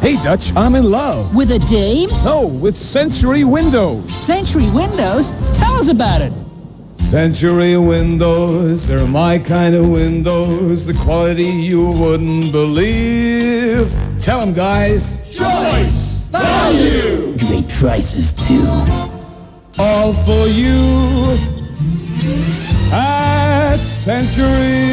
Hey, Dutch, I'm in love. With a dame? No, with Century Windows. Century Windows? Tell us about it. Century Windows, they're my kind of windows. The quality you wouldn't believe. Tell them, guys. Choice! Value! Great prices, too. All for you at Century